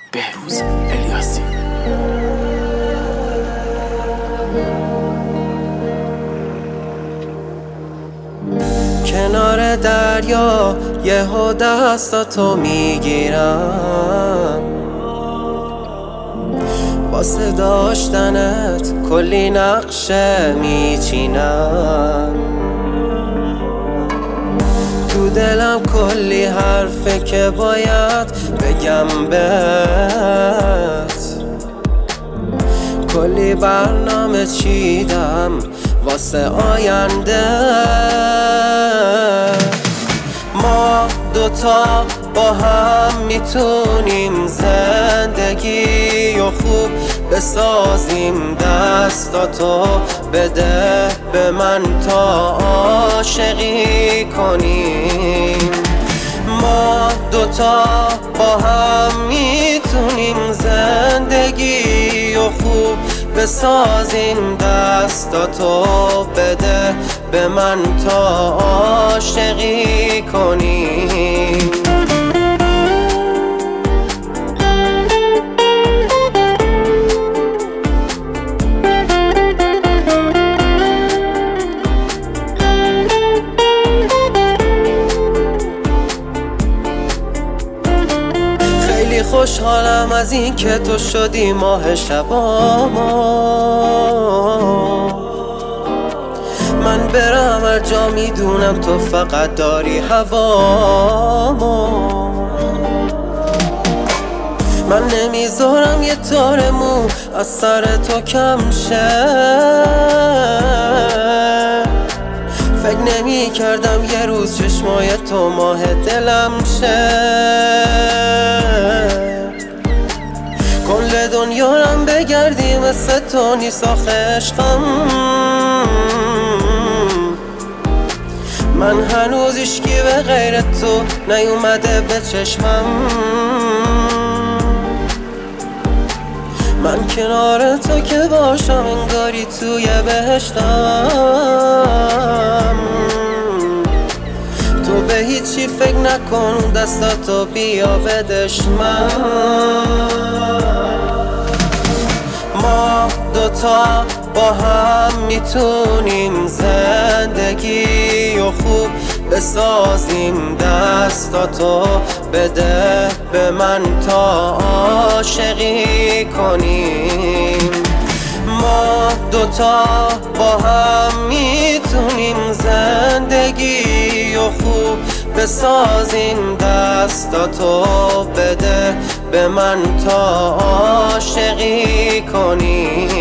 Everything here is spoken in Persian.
بهروز الیاسی. کنار دریا یهو دستاتو میگیرم، واسه داشتنت کلی نقشه میچینم. تو دلم کلی حرفه که باید بگم بهت، کلی برنامه چیدم واسه آینده. ما دوتا با هم میتونیم زندگی و خوب بسازیم. دستاتو بده به من تا عاشقی کنیم. ما دوتا با هم میتونیم زندگی و خوب بسازیم. دستاتو بده به من تا عاشقی کنیم. خیلی خوشحالم از این که تو شدی ماه شبامو. من برم هر جا میدونم تو فقط داری هوامو. من نمیذارم یه تار مو از سر تو کم شه. فکر نمی کردم یه روز چشمای تو ماه دلم شه. کل دنیارم بگردی مثل تو نیست آخه عشقم. من هنوز هیچکی به غیر تو نیومده به چشمم. من کنار تو که باشم انگاری توی بهشتم. تو به هیچی فکر نکن دستاتو بیا بدش من. ما دوتا با هم میتونیم زندگی و خوب بسازیم. دستاتو بده به من تا عاشقی کنیم. ما دوتا با هم میتونیم زندگی و خوب بسازیم. دستاتو بده به من تا عاشقی کنیم.